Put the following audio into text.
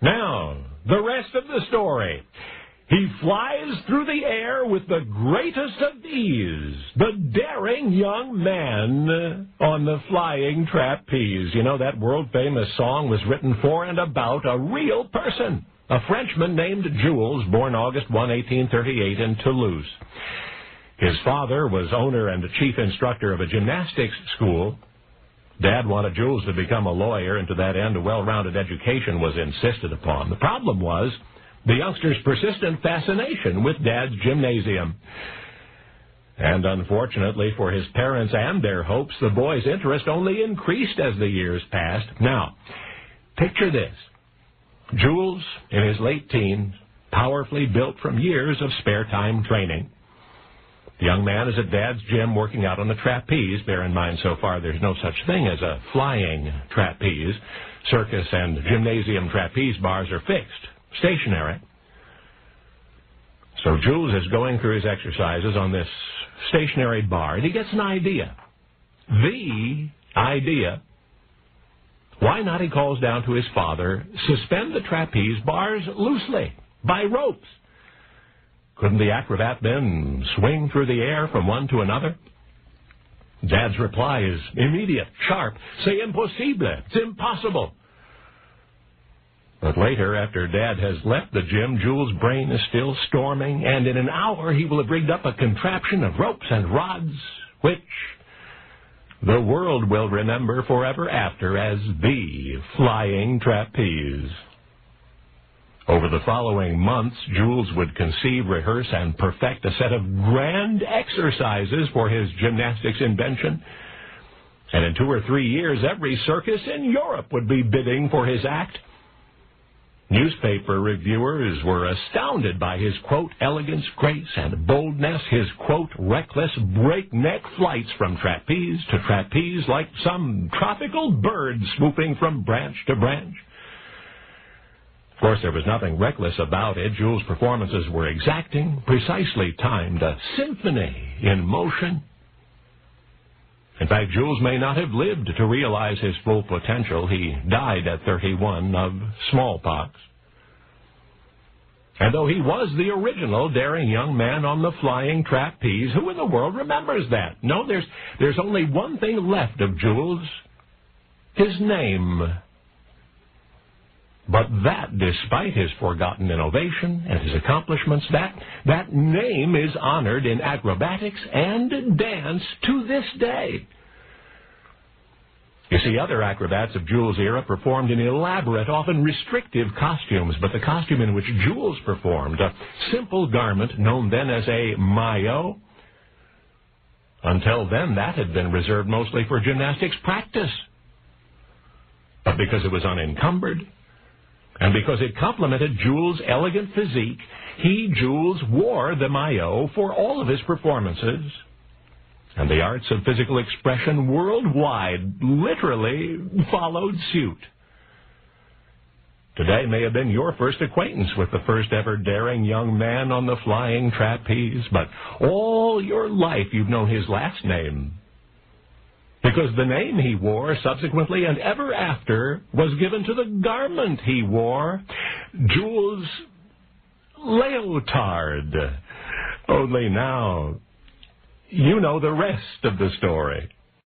Now, the rest of the story. He flies through the air with the greatest of ease, the daring young man on the flying trapeze. You know, that world-famous song was written for and about a real person, a Frenchman named Jules, born August 1, 1838 in Toulouse. His father was owner and chief instructor of a gymnastics school. Dad wanted Jules to become a lawyer, and to that end, a well-rounded education was insisted upon. The problem was the youngster's persistent fascination with Dad's gymnasium. And unfortunately for his parents and their hopes, the boy's interest only increased as the years passed. Now, picture this. Jules, in his late teens, powerfully built from years of spare time training. The young man is at Dad's gym working out on the trapeze. Bear in mind, so far there's no such thing as a flying trapeze. Circus and gymnasium trapeze bars are fixed, stationary. So Jules is going through his exercises on this stationary bar, and he gets an idea. The idea. Why not, he calls down to his father, suspend the trapeze bars loosely, by ropes. Couldn't the acrobat then swing through the air from one to another? Dad's reply is immediate, sharp. C'est impossible. It's impossible. But later, after Dad has left the gym, Jules' brain is still storming, and in an hour he will have rigged up a contraption of ropes and rods, which the world will remember forever after as the flying trapeze. Over the following months, Jules would conceive, rehearse, and perfect a set of grand exercises for his gymnastics invention. And in 2 or 3 years, every circus in Europe would be bidding for his act. Newspaper reviewers were astounded by his, quote, elegance, grace, and boldness, his, quote, reckless, breakneck flights from trapeze to trapeze like some tropical bird swooping from branch to branch. Of course, there was nothing reckless about it. Jules' performances were exacting, precisely timed, a symphony in motion. In fact, Jules may not have lived to realize his full potential. He died at 31 of smallpox. And though he was the original daring young man on the flying trapeze, who in the world remembers that? No, there's only one thing left of Jules: his name. But that, despite his forgotten innovation and his accomplishments, that name is honored in acrobatics and dance to this day. You see, other acrobats of Jules' era performed in elaborate, often restrictive costumes, but the costume in which Jules performed, a simple garment known then as a maillot, until then that had been reserved mostly for gymnastics practice. But because it was unencumbered, and because it complemented Jules' elegant physique, he, Jules, wore the maillot for all of his performances. And the arts of physical expression worldwide literally followed suit. Today may have been your first acquaintance with the first ever daring young man on the flying trapeze, but all your life you've known his last name, because the name he wore subsequently and ever after was given to the garment he wore, Jules Leotard. Only now, you know the rest of the story.